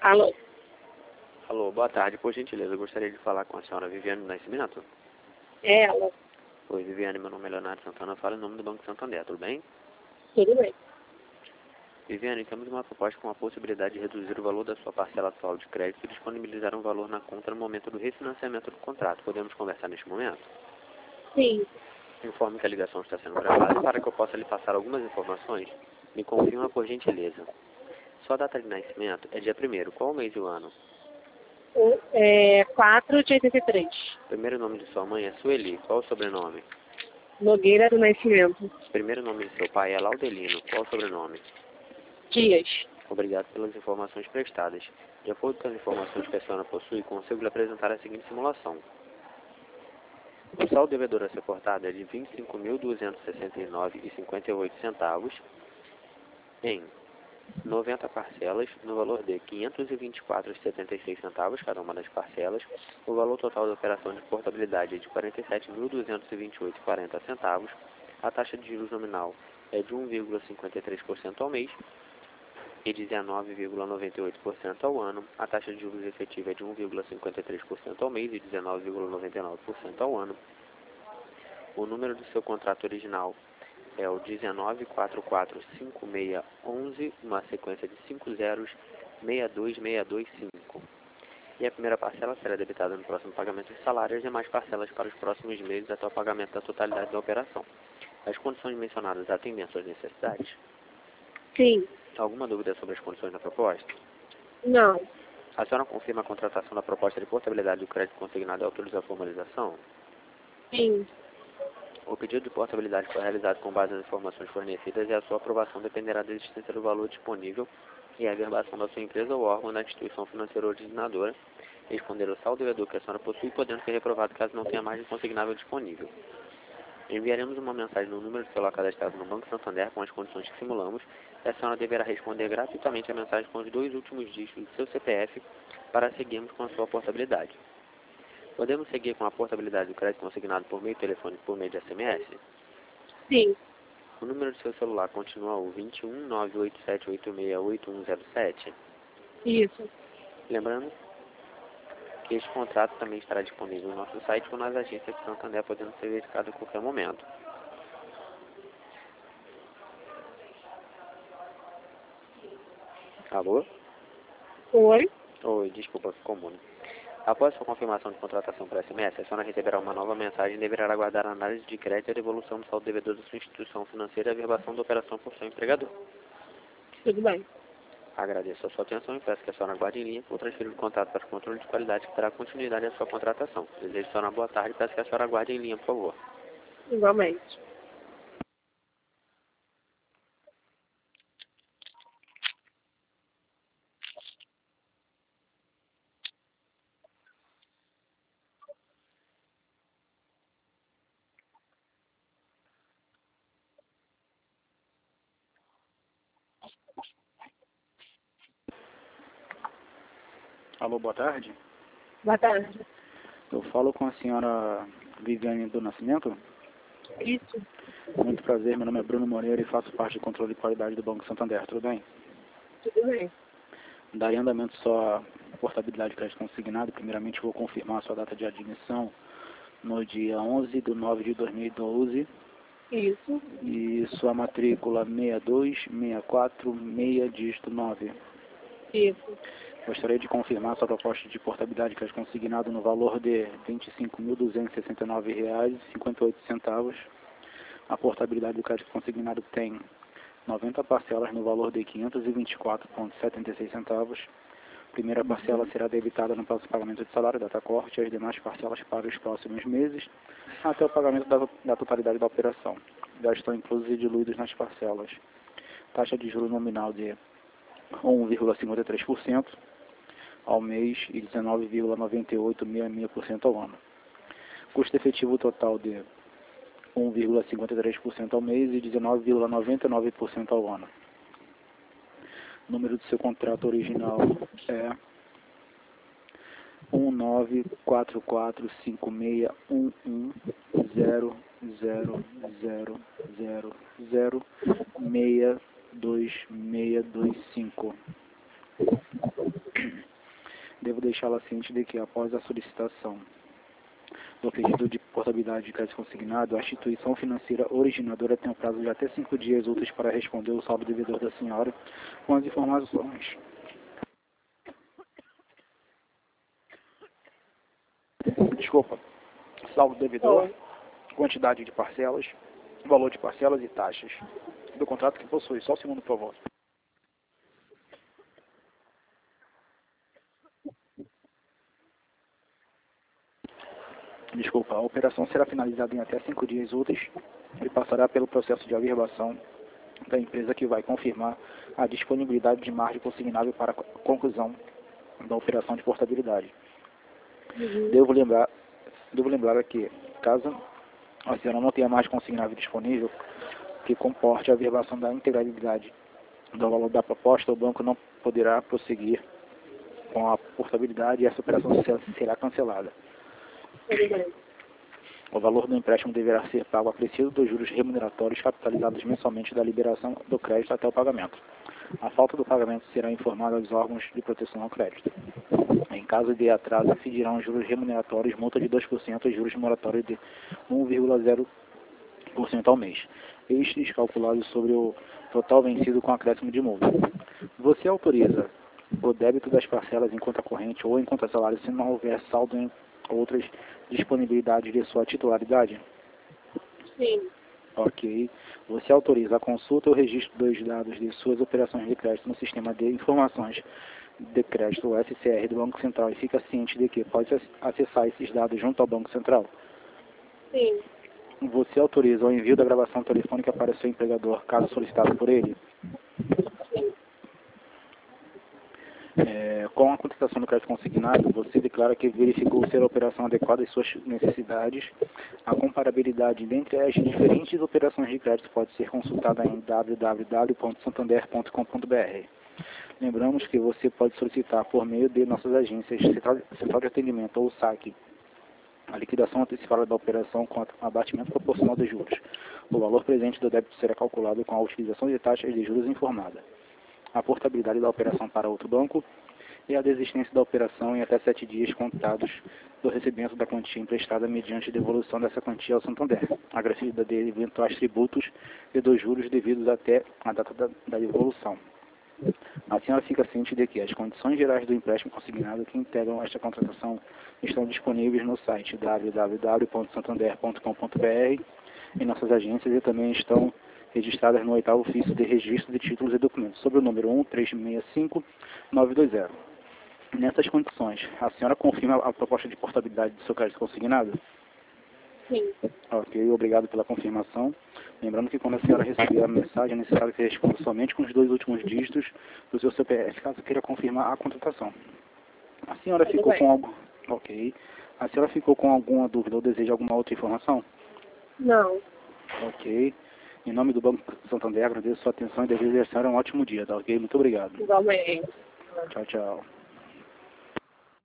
Alô? Alô, boa tarde. Por gentileza, eu gostaria de falar com a senhora Viviane do Nascimento. É ela. Oi, Viviane, meu nome é Leonardo Santana, falo em nome do Banco Santander, tudo bem? Tudo bem. Viviane, temos uma proposta com a possibilidade de reduzir o valor da sua parcela atual de crédito e disponibilizar um valor na conta no momento do refinanciamento do contrato. Podemos conversar neste momento? Sim. Informe que a ligação está sendo gravada e para que eu possa lhe passar algumas informações, me confirma por gentileza. Sua data de nascimento é dia 1º, qual o mês e o ano? 4 de 83. Primeiro nome de sua mãe é Sueli, qual o sobrenome? Nogueira do Nascimento. Primeiro nome de seu pai é Laudelino, qual o sobrenome? Dias. Obrigado pelas informações prestadas. De acordo com as informações que a senhora possui, consigo lhe apresentar a seguinte simulação. O saldo devedor a ser cortado é de R$ 25.269,58 em 90 parcelas, no valor de R$ 524,76 cada uma das parcelas. O valor total da operação de portabilidade é de R$ 47.228,40. A taxa de juros nominal é de 1,53% ao mês e 19,98% ao ano. A taxa de juros efetiva é de 1,53% ao mês e 19,99% ao ano. O número do seu contrato original é o 19445611, uma sequência de 5 zeros 62625. E a primeira parcela será debitada no próximo pagamento de salário e as demais parcelas para os próximos meses até o pagamento da totalidade da operação. As condições mencionadas atendem às suas necessidades? Sim. Alguma dúvida sobre as condições da proposta? Não. A senhora confirma a contratação da proposta de portabilidade do crédito consignado e autoriza a formalização? Sim. O pedido de portabilidade foi realizado com base nas informações fornecidas e a sua aprovação dependerá da existência do valor disponível e a averbação da sua empresa ou órgão da instituição financeira originadora, responder ao saldo devedor que a senhora possui, podendo ser reprovado caso não tenha margem consignável disponível. Enviaremos uma mensagem no número de celular cadastrado no Banco Santander com as condições que simulamos e a senhora deverá responder gratuitamente a mensagem com os 2 últimos dígitos do seu CPF para seguirmos com a sua portabilidade. Podemos seguir com a portabilidade do crédito consignado por meio telefônico por meio de SMS? Sim. O número do seu celular continua o 21 987868107? Isso. Lembrando que este contrato também estará disponível no nosso site ou nas agências de Santander, podendo ser verificado a qualquer momento. Alô? Oi. Oi, desculpa, ficou mudo. Após sua confirmação de contratação por SMS, a senhora receberá uma nova mensagem e deverá aguardar a análise de crédito e a devolução do saldo devedor da sua instituição financeira e a averbação da operação por seu empregador. Tudo bem. Agradeço a sua atenção e peço que a senhora aguarde em linha por transferir o contato para o controle de qualidade que dará continuidade à sua contratação. Desejo a senhora uma boa tarde e peço que a senhora aguarde em linha, por favor. Igualmente. Alô, boa tarde. Boa tarde. Eu falo com a senhora Viviane do Nascimento. Isso. Muito prazer, meu nome é Bruno Moreira e faço parte do controle de qualidade do Banco Santander, tudo bem? Tudo bem. Daria andamento só a portabilidade de crédito consignado. Primeiramente vou confirmar a sua data de admissão no dia 11/9/2012 Isso. e sua matrícula 62646, dígito 9. Isso. Gostaria de confirmar sua proposta de portabilidade de crédito consignado no valor de R$ 25.269,58. A portabilidade do crédito consignado tem 90 parcelas no valor de R$ 524,76. Primeira parcela será debitada no próximo pagamento de salário, data corte, e as demais parcelas para os próximos meses, até o pagamento da totalidade da operação. Já estão inclusos e diluídos nas parcelas. Taxa de juros nominal de 1,53% ao mês e 19,9866% ao ano. Custo efetivo total de 1,53% ao mês e 19,99% ao ano. O número do seu contrato original é 194456110000062625. devo deixá-la ciente de que, após a solicitação do pedido de portabilidade de crédito consignado, a instituição financeira originadora tem um prazo de até 5 dias úteis para responder o saldo devedor da senhora com as informações. Desculpa. Saldo devedor, quantidade de parcelas, valor de parcelas e taxas do contrato que possui. Só um segundo, por favor. Desculpa, a operação será finalizada em até 5 dias úteis e passará pelo processo de averbação da empresa que vai confirmar a disponibilidade de margem consignável para a conclusão da operação de portabilidade. Devo lembrar que, caso a senhora não tenha margem consignável disponível que comporte a averbação da integralidade do valor da proposta, o banco não poderá prosseguir com a portabilidade e essa operação será cancelada. O valor do empréstimo deverá ser pago acrescido dos juros remuneratórios capitalizados mensalmente da liberação do crédito até o pagamento. A falta do pagamento será informada aos órgãos de proteção ao crédito. Em caso de atraso, incidirão juros remuneratórios, multa de 2% e juros moratórios de 1,0% ao mês. Estes calculados sobre o total vencido com acréscimo de multa. Você autoriza o débito das parcelas em conta corrente ou em conta salário se não houver saldo em outras disponibilidades de sua titularidade? Sim. Ok. Você autoriza a consulta ou registro dos dados de suas operações de crédito no sistema de informações de crédito, o SCR do Banco Central, e fica ciente de que pode acessar esses dados junto ao Banco Central? Sim. Você autoriza o envio da gravação telefônica para seu empregador, caso solicitado por ele? Sim. Com a contratação do crédito consignado, você declara que verificou ser a operação adequada às suas necessidades. A comparabilidade dentre as diferentes operações de crédito pode ser consultada em www.santander.com.br. Lembramos que você pode solicitar por meio de nossas agências, central de atendimento ou saque, a liquidação antecipada da operação com abatimento proporcional de juros. O valor presente do débito será calculado com a utilização de taxas de juros informada. A portabilidade da operação para outro banco e a desistência da operação em até 7 dias contados do recebimento da quantia emprestada mediante devolução dessa quantia ao Santander, agravida de eventuais tributos e dos juros devidos até a data da devolução. A senhora fica ciente de que as condições gerais do empréstimo consignado que integram esta contratação estão disponíveis no site www.santander.com.br em nossas agências e também estão registradas no 8º ofício de registro de títulos e documentos, sob o número 1365920. Nessas condições, a senhora confirma a proposta de portabilidade do seu crédito consignado? Sim. Ok, obrigado pela confirmação. Lembrando que quando a senhora receber a mensagem, é necessário que responda somente com os 2 últimos dígitos do seu CPF, caso queira confirmar a contratação. A senhora ficou com algo... Ok. A senhora ficou com alguma dúvida ou deseja alguma outra informação? Não. Ok. Em nome do Banco Santander, agradeço a sua atenção e desejo a senhora um ótimo dia, tá ok? Muito obrigado. Igualmente. Tchau, tchau.